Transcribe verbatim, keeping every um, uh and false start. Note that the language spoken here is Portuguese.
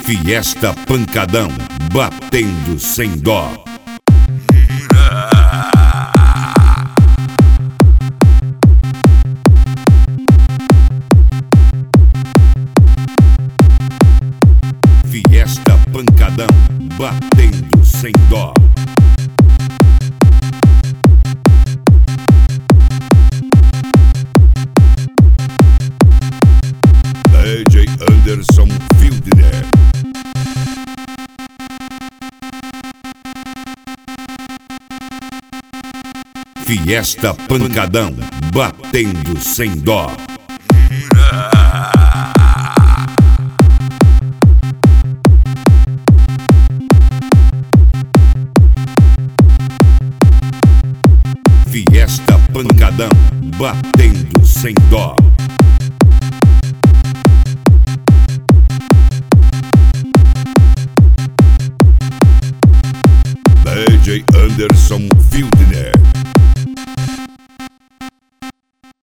Fiesta Pancadão, batendo sem dó. Fiesta Pancadão, batendo sem dó. D J Anderson Fildner. Fiesta Pancadão, batendo sem dó. Fiesta Pancadão, batendo sem dó. D J Anderson Fildner.